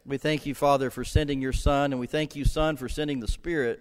We thank you, Father, for sending your Son, and we thank you, Son, for sending the Spirit.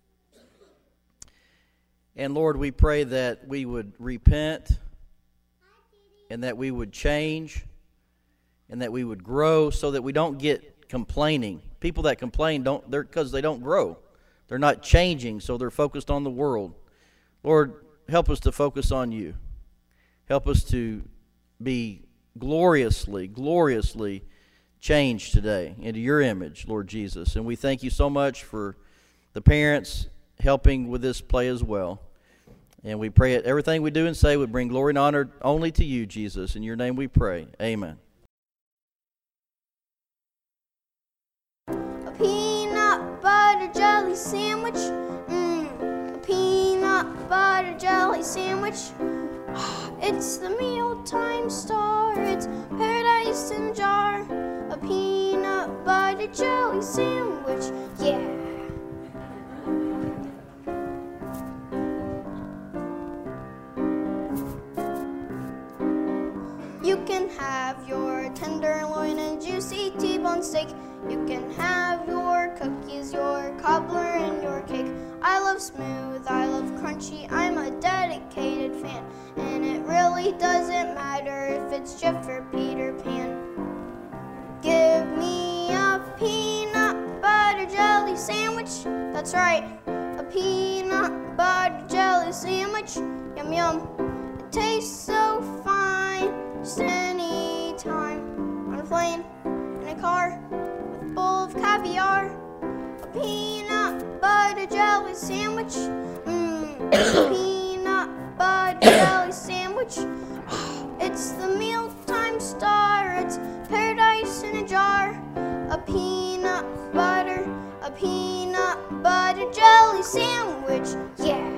And Lord, we pray that we would repent and that we would change and that we would grow so that we don't get complaining. People that complain they're because they don't grow. They're not changing, so they're focused on the world. Lord, help us to focus on you. Help us to be gloriously changed today into your image, Lord Jesus. And we thank you so much for the parents helping with this play as well. And we pray that everything we do and say would bring glory and honor only to you, Jesus. In your name we pray. Amen. A peanut butter jelly sandwich. A peanut butter jelly sandwich. It's the mealtime star. It's paradise in a jar. A peanut butter jelly sandwich. Yeah. You can have your tenderloin and juicy T-bone steak. You can have your cookies, your cobbler, and your cake. I love smooth, I love crunchy, I'm a dedicated fan. And it really doesn't matter if it's Jeff or Peter Pan. Give me a peanut butter jelly sandwich. That's right, a peanut butter jelly sandwich. Yum yum, it tastes so fine. Just any time on a plane, in a car, with a bowl of caviar, a peanut butter jelly sandwich. A peanut butter jelly sandwich. It's the mealtime star. It's paradise in a jar. A peanut butter jelly sandwich. Yeah.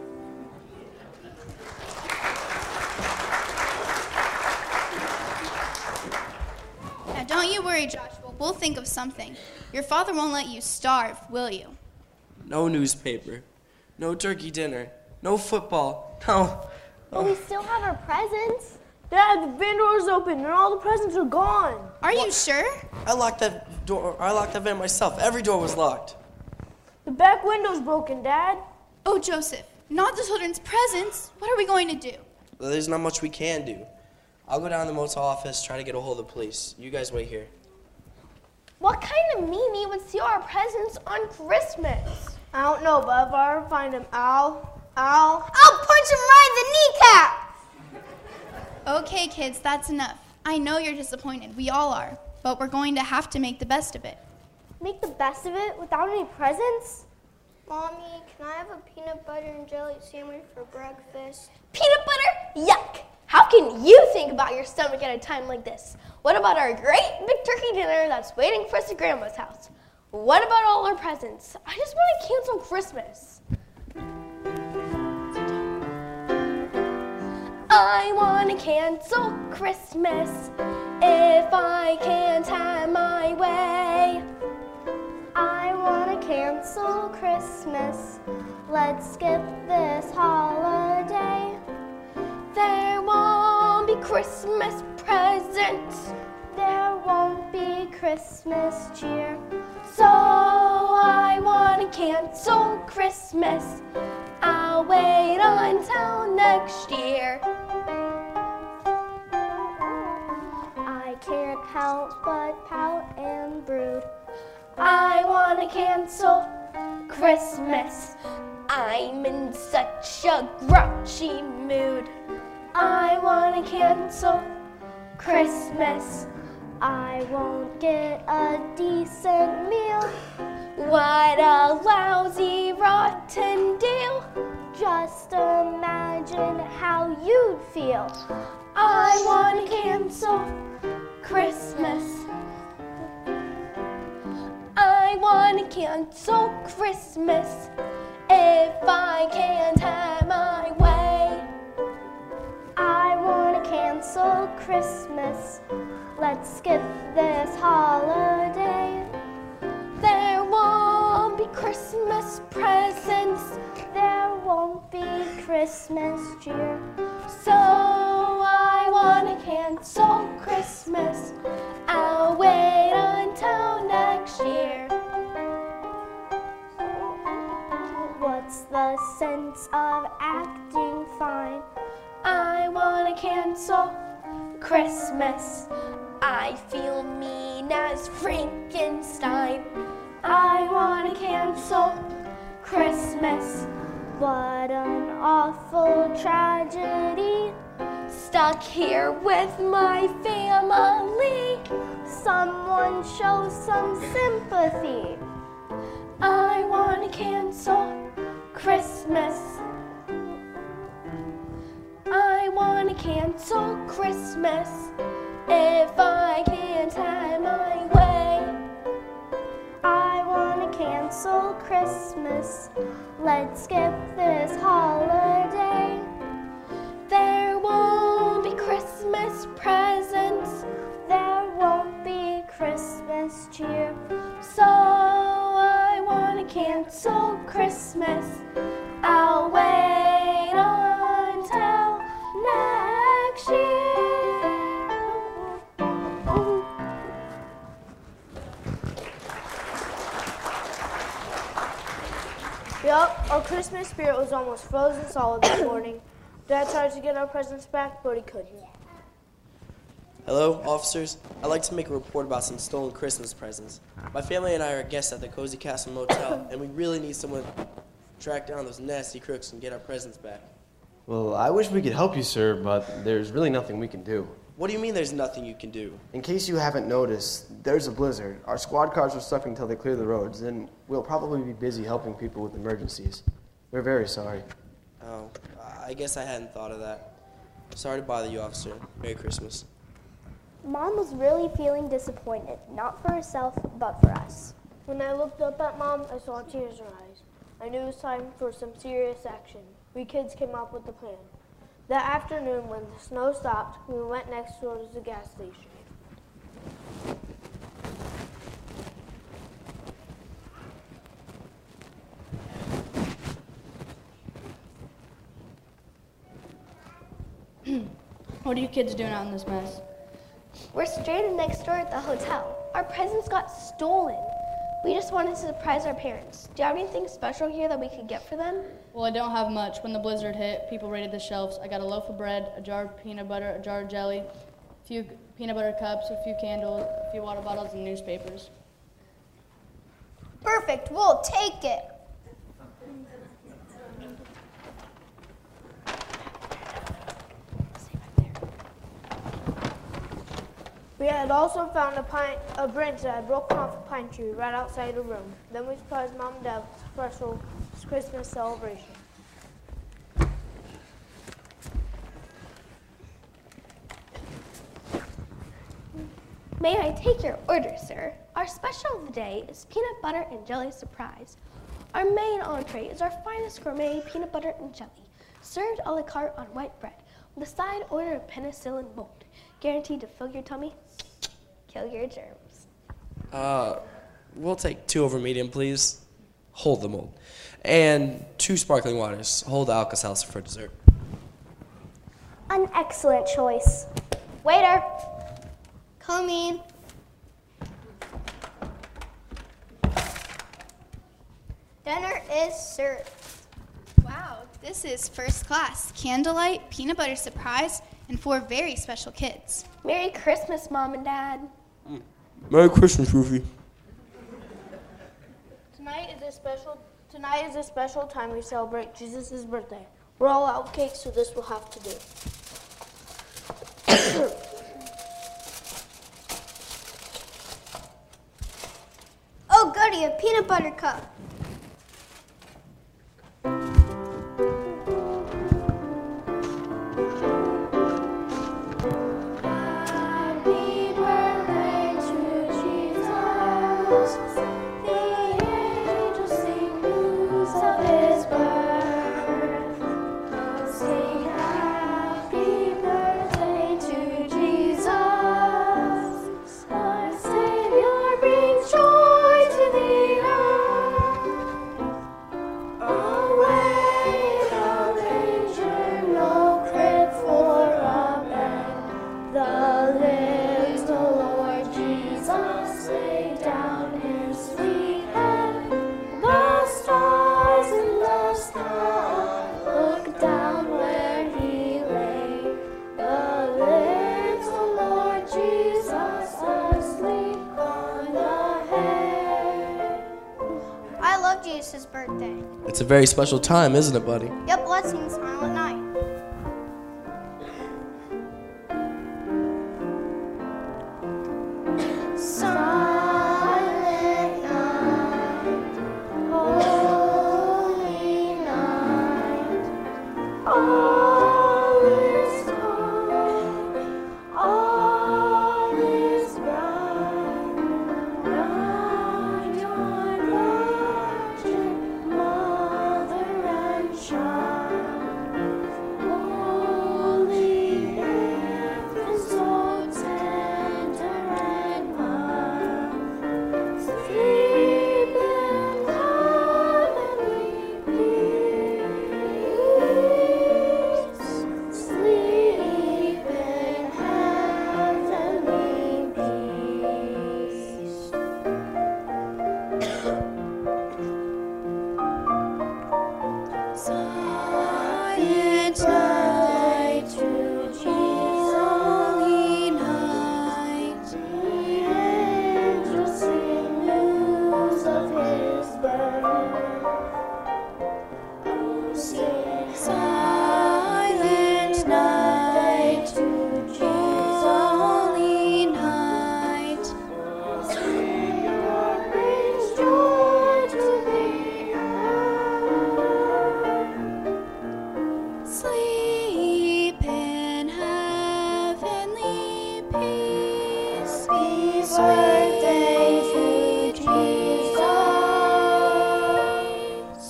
Don't you worry, Joshua. We'll think of something. Your father won't let you starve, will you? No newspaper. No turkey dinner. No football. No. But we still have our presents. Dad, the van door is open and all the presents are gone. Are you sure? I locked that door. I locked that van myself. Every door was locked. The back window's broken, Dad. Oh, Joseph, not the children's presents. What are we going to do? Well, there's not much we can do. I'll go down to the motel office, try to get a hold of the police. You guys wait here. What kind of meanie would steal our presents on Christmas? I don't know, but if I ever find him, I'll punch him right in the kneecap. Okay, kids, that's enough. I know you're disappointed. We all are. But we're going to have to make the best of it. Make the best of it without any presents? Mommy, can I have a peanut butter and jelly sandwich for breakfast? Peanut butter? Yuck! How can you think about your stomach at a time like this? What about our great big turkey dinner that's waiting for us at Grandma's house? What about all our presents? I just want to cancel Christmas. I want to cancel Christmas if I can't have my way. I want to cancel Christmas. Let's skip this holiday. There won't be Christmas presents. There won't be Christmas cheer. So I want to cancel Christmas. I'll wait until next year. I can't help but pout and brood. I want to cancel Christmas. I'm in such a grouchy mood. I want to cancel Christmas. I won't get a decent meal. What a lousy, rotten deal. Just imagine how you'd feel. I want to cancel Christmas. I want to cancel Christmas if I can't have my way. I want to cancel Christmas. Let's skip this holiday. There won't be Christmas presents. There won't be Christmas cheer. So I want to cancel Christmas. I'll wait until sense of acting fine. I wanna cancel Christmas. I feel mean as Frankenstein. I wanna cancel Christmas. What an awful tragedy. Stuck here with my family. Someone show some sympathy. I wanna cancel Christmas. I wanna cancel Christmas if I can't have my way. I wanna cancel Christmas. Let's skip this holiday. There won't be Christmas presents. There won't be Christmas cheer. So I wanna cancel Christmas. I'll wait until next year. Yup, our Christmas spirit was almost frozen solid this morning. Dad tried to get our presents back, but he couldn't. Hello, officers. I'd like to make a report about some stolen Christmas presents. My family and I are guests at the Cozy Castle Motel, and we really need someone to track down those nasty crooks and get our presents back. Well, I wish we could help you, sir, but there's really nothing we can do. What do you mean there's nothing you can do? In case you haven't noticed, there's a blizzard. Our squad cars are stuck until they clear the roads, and we'll probably be busy helping people with emergencies. We're very sorry. Oh, I guess I hadn't thought of that. Sorry to bother you, officer. Merry Christmas. Mom was really feeling disappointed, not for herself, but for us. When I looked up at Mom, I saw tears in her eyes. I knew it was time for some serious action. We kids came up with a plan. That afternoon, when the snow stopped, we went next door to the gas station. What are you kids doing out in this mess? We're stranded next door at the hotel. Our presents got stolen. We just wanted to surprise our parents. Do you have anything special here that we could get for them? Well, I don't have much. When the blizzard hit, people raided the shelves. I got a loaf of bread, a jar of peanut butter, a jar of jelly, a few peanut butter cups, a few candles, a few water bottles, and newspapers. Perfect, we'll take it. We had also found a branch that had broken off a pine tree right outside the room. Then we surprised Mom and Dad with a special Christmas celebration. May I take your order, sir? Our special of the day is peanut butter and jelly surprise. Our main entree is our finest gourmet peanut butter and jelly, served a la carte on white bread, with a side order of penicillin mold, guaranteed to fill your tummy, kill your germs. We'll take 2 over medium, please. Hold the mold. And 2 sparkling waters. Hold the Alka-Seltzer for dessert. An excellent choice. Waiter! Coming. Dinner is served. Wow, this is first class. Candlelight, peanut butter surprise, and 4 very special kids. Merry Christmas, Mom and Dad. Merry Christmas, Rufy. Tonight is a special time we celebrate Jesus' birthday. We're all out of cake, so this will have to do. Oh, goody, a peanut butter cup. Happy birthday to Jesus. The angels sing news of his birth. Sing happy birthday to Jesus. Our Savior brings joy to the earth. Away the manger, no crib for a bed. The little Lord Jesus laid down his Jesus' birthday. It's a very special time, isn't it, buddy? Yep, let's sing Silent Night. Silent night, holy night, all is calm, all is bright. Round your virgin mother and child, holy infant, so tender and mild, sleep in heavenly peace, sleep in heavenly peace. Silent night to Jesus, holy night. The angels sing news of his birth. Oh, sing silent night to Jesus, holy night. Savior brings joy to the earth. Sleep in heavenly peace. Peace birthday to Jesus.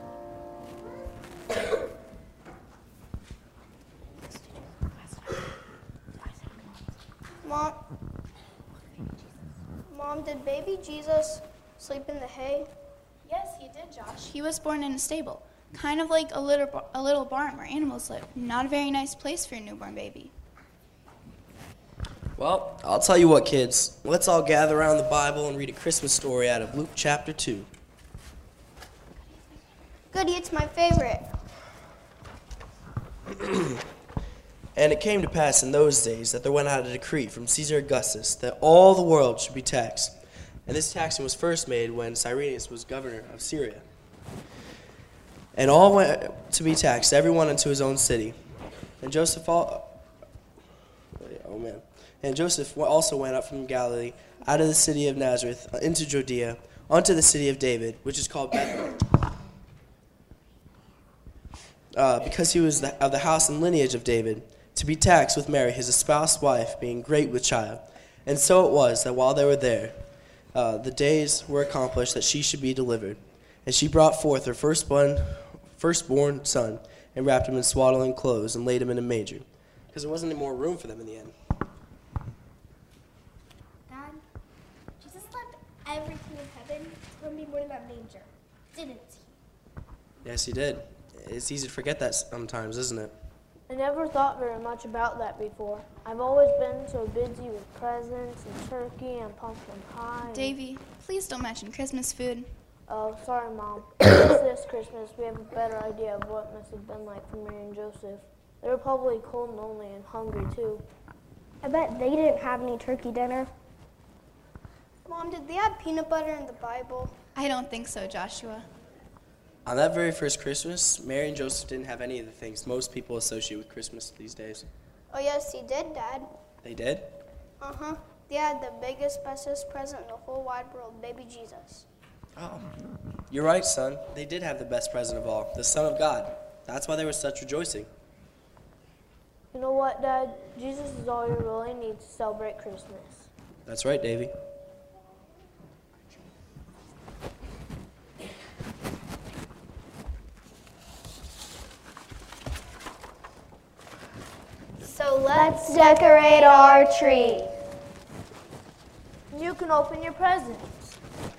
Mom, did baby Jesus sleep in the hay? Yes, he did, Josh. He was born in a stable, kind of like a little barn where animals live. Not a very nice place for a newborn baby. Well, I'll tell you what, kids. Let's all gather around the Bible and read a Christmas story out of Luke chapter 2. Goody, it's my favorite. And it came to pass in those days that there went out a decree from Caesar Augustus that all the world should be taxed. And this taxing was first made when Cyrenius was governor of Syria. And all went to be taxed, everyone into his own city. And Joseph also went up from Galilee, out of the city of Nazareth, into Judea, unto the city of David, which is called Bethlehem, because he was of the house and lineage of David, to be taxed with Mary, his espoused wife, being great with child. And so it was that while they were there, the days were accomplished that she should be delivered. And she brought forth her firstborn son, and wrapped him in swaddling clothes, and laid him in a manger, because there wasn't any more room for them in the end. Dad, Jesus left everything in heaven to be born in that manger, didn't he? Yes, he did. It's easy to forget that sometimes, isn't it? I never thought very much about that before. I've always been so busy with presents and turkey and pumpkin pie. Davy, please don't mention Christmas food. Oh, sorry, Mom. This Christmas, we have a better idea of what must have been like for Mary and Joseph. They were probably cold and lonely and hungry, too. I bet they didn't have any turkey dinner. Mom, did they add peanut butter in the Bible? I don't think so, Joshua. On that very first Christmas, Mary and Joseph didn't have any of the things most people associate with Christmas these days. Oh, yes, he did, Dad. They did? Uh-huh. They had the biggest, bestest present in the whole wide world, baby Jesus. Oh, you're right, son. They did have the best present of all, the Son of God. That's why there was such rejoicing. You know what, Dad? Jesus is all you really need to celebrate Christmas. That's right, Davy. So let's decorate our tree. You can open your presents.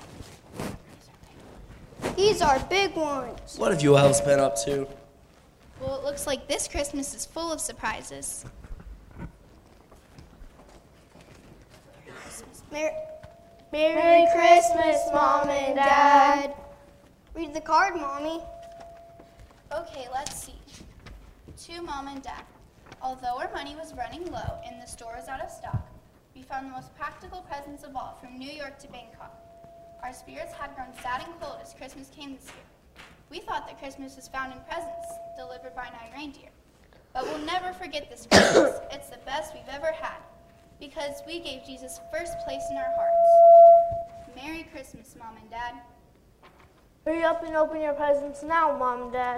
These are big ones. What have you elves been up to? Well, it looks like this Christmas is full of surprises. Merry Christmas, Mom and Dad. Read the card, Mommy. Okay, let's see. To Mom and Dad. Although our money was running low and the store was out of stock, we found the most practical presents of all from New York to Bangkok. Our spirits had grown sad and cold as Christmas came this year. We thought that Christmas was found in presents, delivered by 9 reindeer. But we'll never forget this Christmas. It's the best we've ever had, because we gave Jesus first place in our hearts. Merry Christmas, Mom and Dad. Hurry up and open your presents now, Mom and Dad.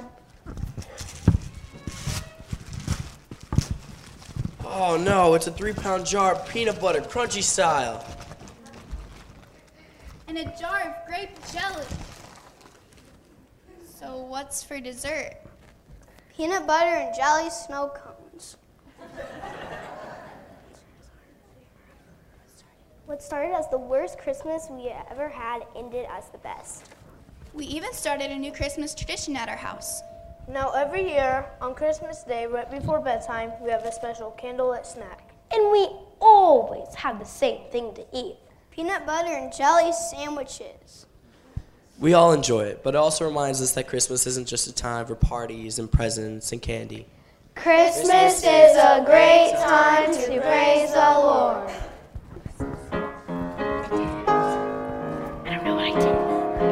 Oh no, it's a 3-pound jar of peanut butter, crunchy style. And a jar of grape jelly. So what's for dessert? Peanut butter and jelly snow cones. What started as the worst Christmas we ever had ended as the best. We even started a new Christmas tradition at our house. Now every year, on Christmas Day, right before bedtime, we have a special candlelit snack. And we always have the same thing to eat. Peanut butter and jelly sandwiches. We all enjoy it, but it also reminds us that Christmas isn't just a time for parties and presents and candy. Christmas is a great time to praise the Lord. I don't know what I did.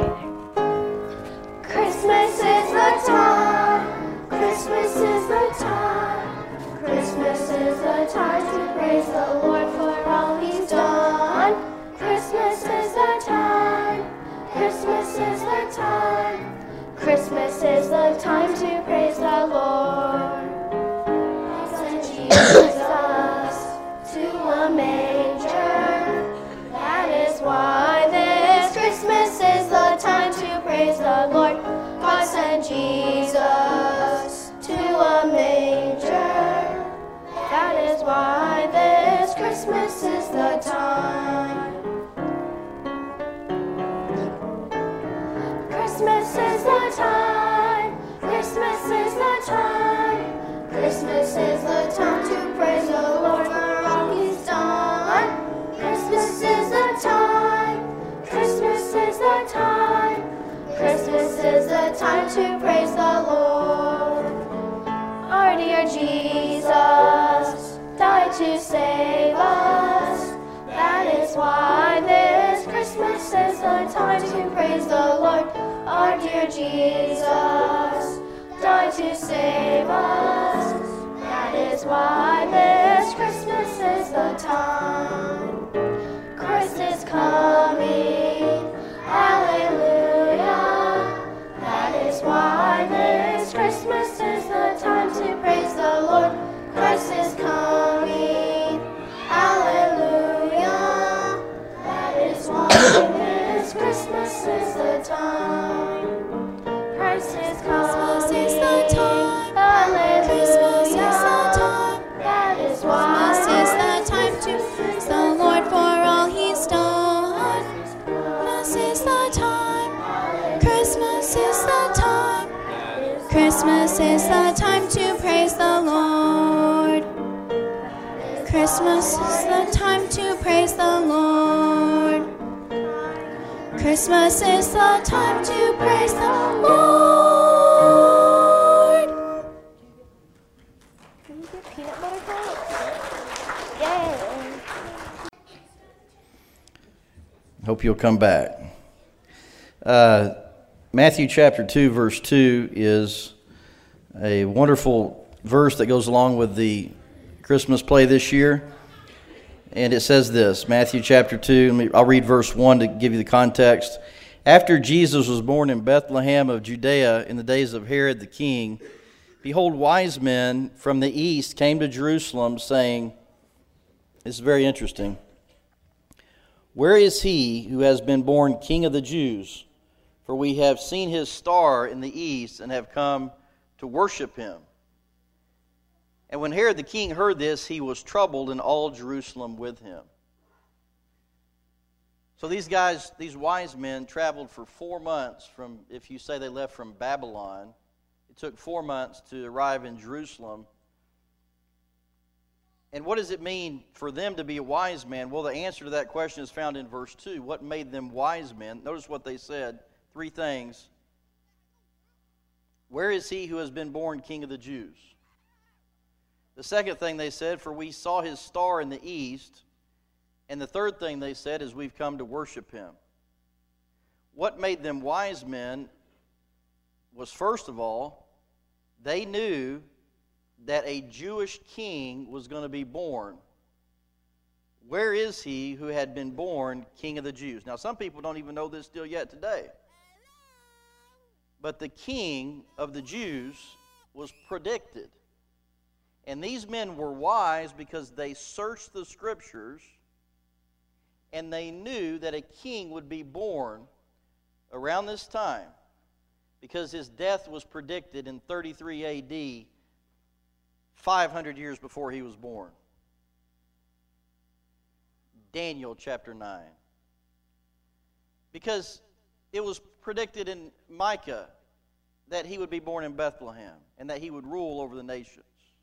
Christmas is the time. Christmas is the time. Christmas is the time to praise the Lord for all He's done. Christmas is the time. Christmas is the time. Christmas is the time to praise the Lord. Send Jesus to a manger. That is why this Christmas is the time to praise the Lord. God sent Jesus to a manger. That is why this Christmas is the time. Christmas is the time. Christmas is the time. Christmas is the time to praise the Lord for all He's done. Christmas is the time. Christmas is the time. Christmas is the time to praise the Lord. Our dear Jesus died to save us. That is why this Christmas is the time to praise the Lord. Our dear Jesus died to save us. That is why this Christmas is the time. Christ is coming. Hallelujah. That is why this Christmas is the time to praise the Lord. Christ is coming. Hallelujah. That is why this Christmas is the time. Christ is coming. Christmas is the time. Hallelujah. Christmas is the time. That is why Christmas is the time to praise the Lord for all He's done. Christmas is the time. Christmas is the time. Christmas is the time to praise the Lord. Christmas is the time to praise the Lord. Christmas is the time to praise the Lord. Can you get peanut butter cups? Yay. Hope you'll come back. Matthew chapter 2, verse 2 is a wonderful verse that goes along with the Christmas play this year. And it says this, Matthew chapter 2, I'll read verse 1 to give you the context. After Jesus was born in Bethlehem of Judea in the days of Herod the king, behold, wise men from the east came to Jerusalem, saying, this is very interesting, where is he who has been born King of the Jews? For we have seen his star in the east and have come to worship him. And when Herod the king heard this, he was troubled, and all Jerusalem with him. So these guys, these wise men, traveled for 4 months from, if you say they left from Babylon, it took 4 months to arrive in Jerusalem. And what does it mean for them to be a wise man? Well, the answer to that question is found in verse 2. What made them wise men? Notice what they said. 3 things. Where is he who has been born King of the Jews? The second thing they said, for we saw his star in the east. And the third thing they said is we've come to worship him. what made them wise men was, first of all, they knew that a Jewish king was going to be born. Where is he who had been born King of the Jews? Now, some people don't even know this still yet today. But the King of the Jews was predicted. And these men were wise because they searched the Scriptures and they knew that a king would be born around this time because his death was predicted in 33 A.D., 500 years before he was born. Daniel chapter 9. Because it was predicted in Micah that he would be born in Bethlehem and that he would rule over the nations.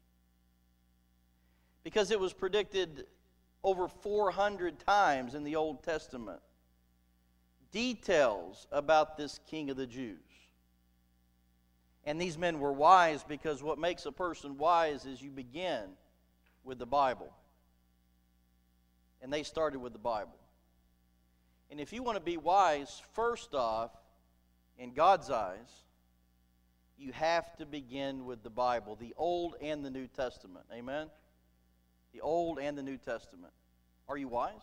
Because it was predicted over 400 times in the Old Testament. Details about this King of the Jews. And these men were wise because what makes a person wise is you begin with the Bible. And they started with the Bible. And if you want to be wise, first off, in God's eyes, you have to begin with the Bible, the Old and the New Testament. Amen? The Old and the New Testament. Are you wise?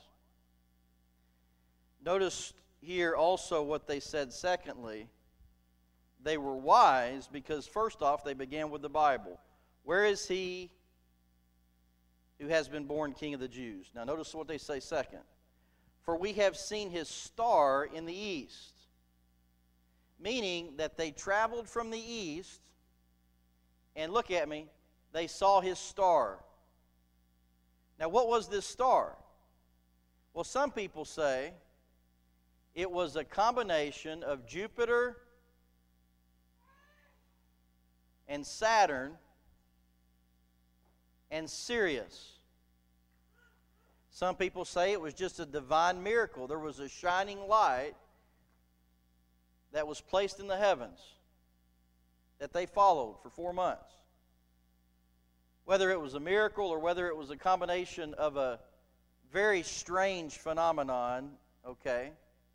Notice here also what they said secondly. They were wise because first off, they began with the Bible. Where is he who has been born King of the Jews? Now notice what they say second. For we have seen his star in the east. Meaning that they traveled from the east, and look at me, they saw his star. Now what was this star? Well, some people say it was a combination of Jupiter and Saturn and Sirius. Some people say it was just a divine miracle. There was a shining light that was placed in the heavens that they followed for 4 months. Whether it was a miracle or whether it was a combination of a very strange phenomenon, okay,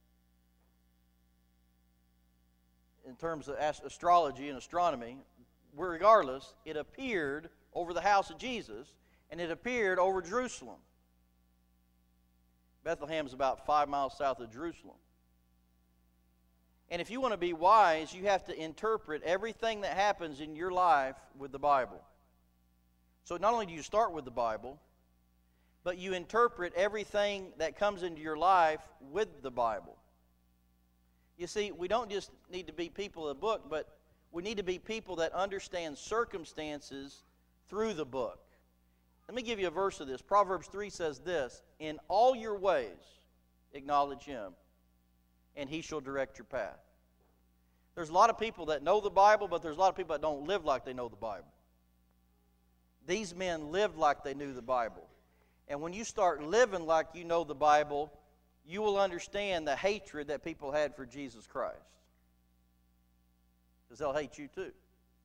in terms of astrology and astronomy, regardless, it appeared over the house of Jesus, and it appeared over Jerusalem. Bethlehem is about 5 miles south of Jerusalem. And if you want to be wise, you have to interpret everything that happens in your life with the Bible. So not only do you start with the Bible, but you interpret everything that comes into your life with the Bible. You see, we don't just need to be people of the book, but we need to be people that understand circumstances through the book. Let me give you a verse of this. Proverbs 3 says this, in all your ways acknowledge him, and he shall direct your path. There's a lot of people that know the Bible, but there's a lot of people that don't live like they know the Bible. These men lived like they knew the Bible. And when you start living like you know the Bible, you will understand the hatred that people had for Jesus Christ. Because they'll hate you too.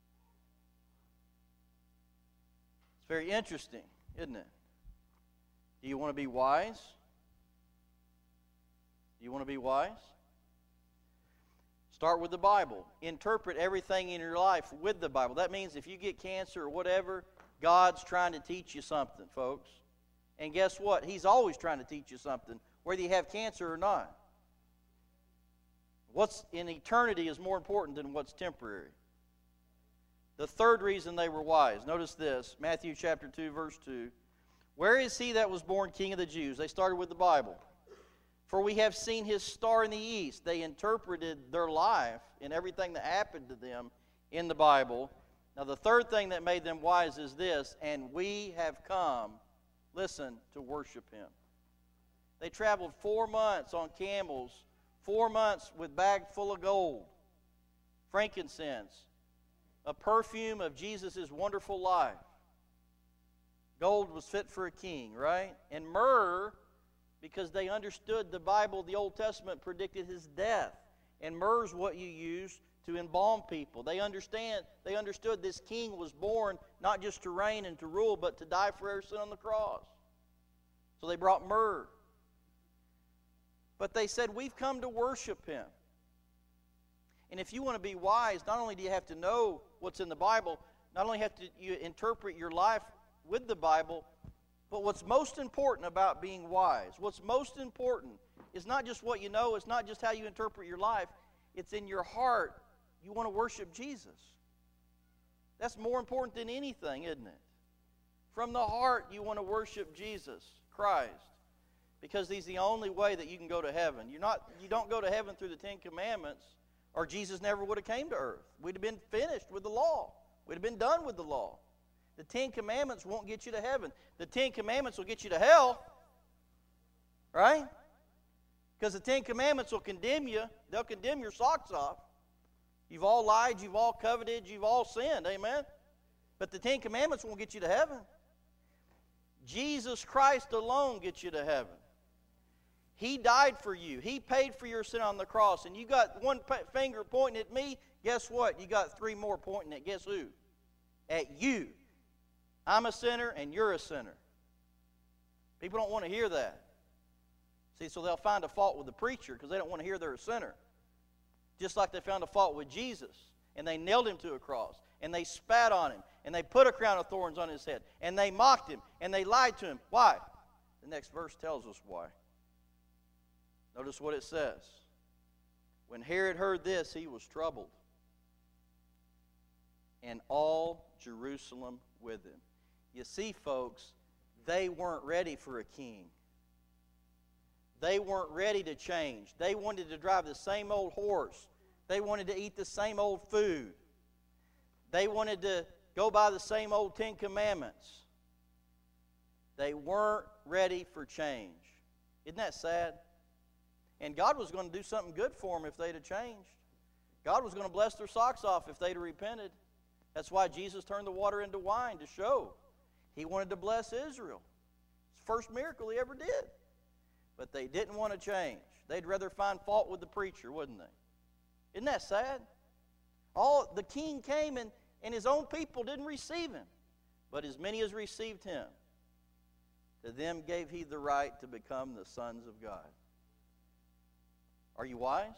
It's very interesting, isn't it? Do you want to be wise? Do you want to be wise? Start with the Bible. Interpret everything in your life with the Bible. That means if you get cancer or whatever, God's trying to teach you something, folks. And guess what? He's always trying to teach you something, whether you have cancer or not. What's in eternity is more important than what's temporary. The third reason they were wise, notice this, Matthew chapter 2, verse 2. Where is he that was born King of the Jews? They started with the Bible. For we have seen his star in the east. They interpreted their life and everything that happened to them in the Bible. Now the third thing that made them wise is this, and we have come, listen, to worship him. They traveled 4 months on camels, 4 months with bag full of gold, frankincense, a perfume of Jesus' wonderful life. Gold was fit for a king, right? And myrrh, because they understood the Bible, the Old Testament predicted his death. And myrrh is what you use to embalm people. They understood this king was born not just to reign and to rule, but to die for our sin on the cross. So they brought myrrh. But they said, we've come to worship him. And if you want to be wise, not only do you have to know what's in the Bible, not only have to you interpret your life with the Bible, but what's most important about being wise, what's most important is not just what you know, it's not just how you interpret your life, it's in your heart. You want to worship Jesus. That's more important than anything, isn't it? From the heart, you want to worship Jesus Christ, because He's the only way that you can go to heaven. You don't go to heaven through the Ten Commandments, or Jesus never would have came to earth. We'd have been finished with the law. We'd have been done with the law. The Ten Commandments won't get you to heaven. The Ten Commandments will get you to hell. Right? Because the Ten Commandments will condemn you. They'll condemn your socks off. You've all lied, you've all coveted, you've all sinned. Amen? But the Ten Commandments won't get you to heaven. Jesus Christ alone gets you to heaven. He died for you. He paid for your sin on the cross. And you got one finger pointing at me. Guess what? You got three more pointing at guess who? At you. I'm a sinner and you're a sinner. People don't want to hear that. See, so they'll find a fault with the preacher because they don't want to hear they're a sinner. Just like they found a fault with Jesus. And they nailed Him to a cross. And they spat on Him. And they put a crown of thorns on His head. And they mocked Him. And they lied to Him. Why? The next verse tells us why. Notice what it says. When Herod heard this, he was troubled, and all Jerusalem with him. You see, folks, they weren't ready for a king. They weren't ready to change. They wanted to drive the same old horse. They wanted to eat the same old food. They wanted to go by the same old Ten Commandments. They weren't ready for change. Isn't that sad? And God was going to do something good for them if they'd have changed. God was going to bless their socks off if they'd have repented. That's why Jesus turned the water into wine, to show He wanted to bless Israel. It's the first miracle He ever did. But they didn't want to change. They'd rather find fault with the preacher, wouldn't they? Isn't that sad? The king came and His own people didn't receive Him. But as many as received Him, to them gave He the right to become the sons of God. Are you wise?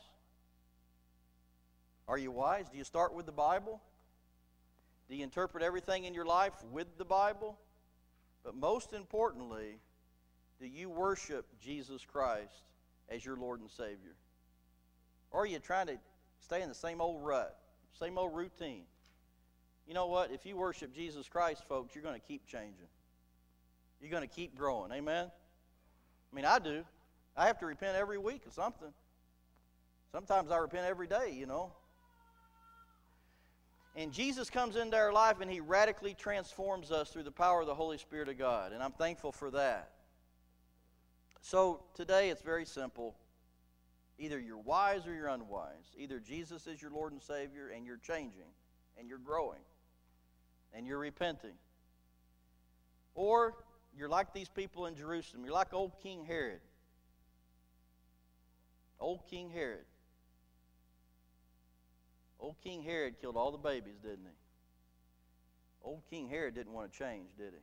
Are you wise? Do you start with the Bible? Do you interpret everything in your life with the Bible? But most importantly, do you worship Jesus Christ as your Lord and Savior? Or are you trying to stay in the same old rut, same old routine? You know what? If you worship Jesus Christ, folks, you're going to keep changing. You're going to keep growing. Amen? I mean, I do. I have to repent every week of something. Sometimes I repent every day, you know. And Jesus comes into our life and He radically transforms us through the power of the Holy Spirit of God. And I'm thankful for that. So today it's very simple. Either you're wise or you're unwise. Either Jesus is your Lord and Savior and you're changing and you're growing and you're repenting. Or you're like these people in Jerusalem. You're like old King Herod. Old King Herod. Old King Herod killed all the babies, didn't he? Old King Herod didn't want to change, did he?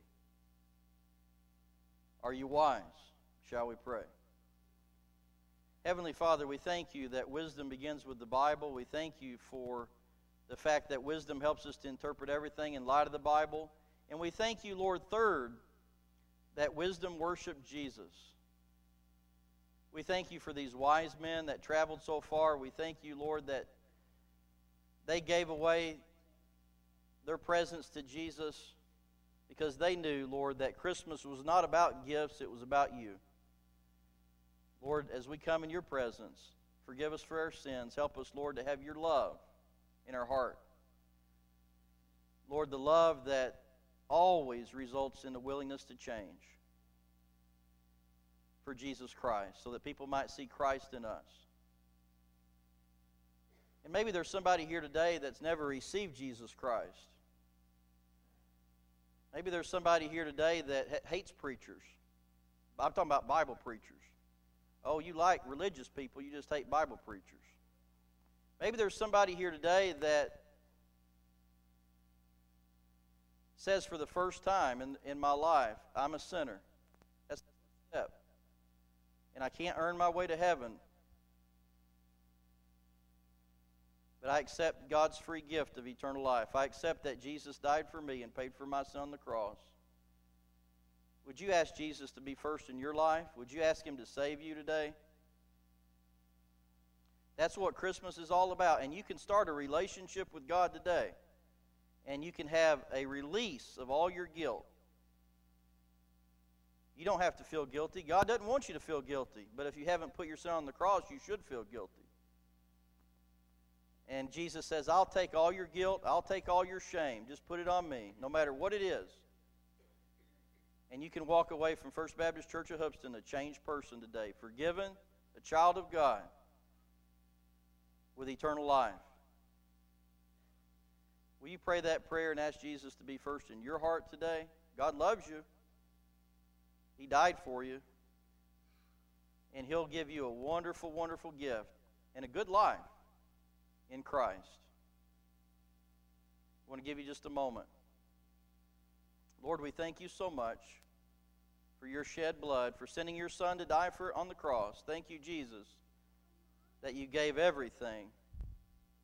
Are you wise? Shall we pray? Heavenly Father, we thank You that wisdom begins with the Bible. We thank You for the fact that wisdom helps us to interpret everything in light of the Bible. And we thank You, Lord, third, that wisdom worshiped Jesus. We thank You for these wise men that traveled so far. We thank You, Lord, that they gave away their presents to Jesus because they knew, Lord, that Christmas was not about gifts, it was about You. Lord, as we come in Your presence, forgive us for our sins. Help us, Lord, to have Your love in our heart. Lord, the love that always results in the willingness to change for Jesus Christ, so that people might see Christ in us. And maybe there's somebody here today that's never received Jesus Christ. Maybe there's somebody here today that hates preachers. I'm talking about Bible preachers. Oh, you like religious people, you just hate Bible preachers. Maybe there's somebody here today that says for the first time in my life, I'm a sinner. That's a step. And I can't earn my way to heaven. But I accept God's free gift of eternal life. I accept that Jesus died for me and paid for my sin on the cross. Would you ask Jesus to be first in your life? Would you ask Him to save you today? That's what Christmas is all about. And you can start a relationship with God today. And you can have a release of all your guilt. You don't have to feel guilty. God doesn't want you to feel guilty. But if you haven't put your sin on the cross, you should feel guilty. And Jesus says, I'll take all your guilt. I'll take all your shame. Just put it on me, no matter what it is. And you can walk away from First Baptist Church of Hoopeston a changed person today, forgiven, a child of God, with eternal life. Will you pray that prayer and ask Jesus to be first in your heart today? God loves you. He died for you. And He'll give you a wonderful, wonderful gift and a good life in Christ. I want to give you just a moment. Lord, we thank you so much for your shed blood, for sending your Son to die on the cross. Thank you, Jesus, that you gave everything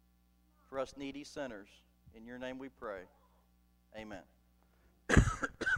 for us needy sinners. In your name we pray. Amen.